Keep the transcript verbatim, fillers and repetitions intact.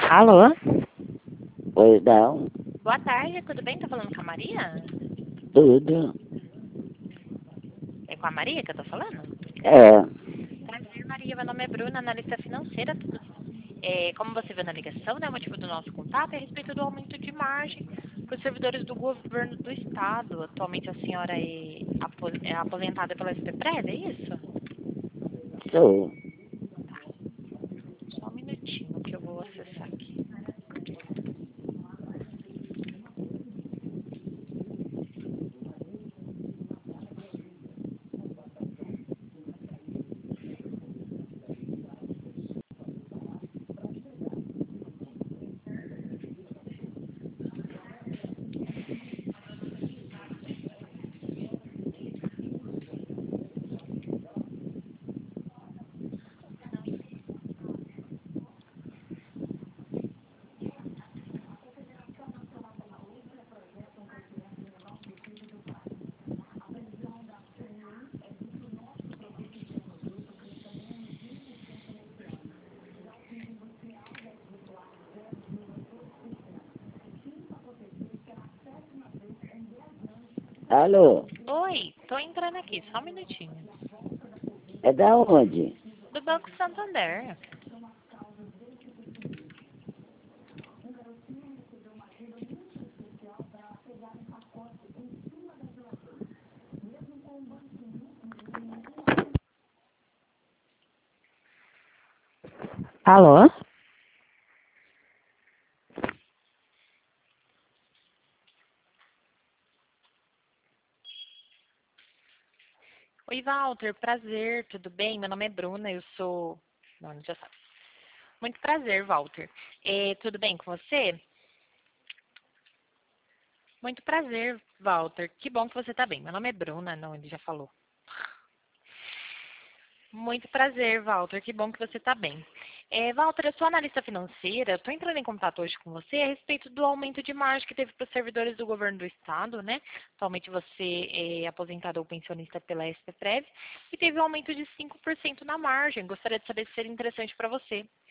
Alô? Pois não, Boa tarde, tudo bem? Tô falando com a Maria? tudo. É com a Maria que eu tô falando? É, Prazer, Maria. Meu nome é Bruna, analista financeira. Tudo... É, como você viu na ligação, né, o motivo do nosso contato é a respeito do aumento de margem para os servidores do governo do Estado. Atualmente a senhora é, apo- é aposentada pela S P Prev, é isso? sou. Só um minutinho que eu vou acessar aqui. Alô, Oi, tô entrando aqui, só um minutinho. é da onde? Do Banco Santander. Alô? Oi, Walter, prazer, tudo bem? Meu nome é Bruna, eu sou. Não, já sabe. Muito prazer, Walter. É, tudo bem com você? Muito prazer, Walter. Que bom que você está bem. Meu nome é Bruna, não, ele já falou. Muito prazer, Walter. Que bom que você está bem. É, Walter, eu sou analista financeira. Estou entrando em contato hoje com você a respeito do aumento de margem que teve para os servidores do governo do estado, né? Atualmente você é aposentado ou pensionista pela S P Prev e teve um aumento de cinco por cento na margem. Gostaria de saber se seria interessante para você.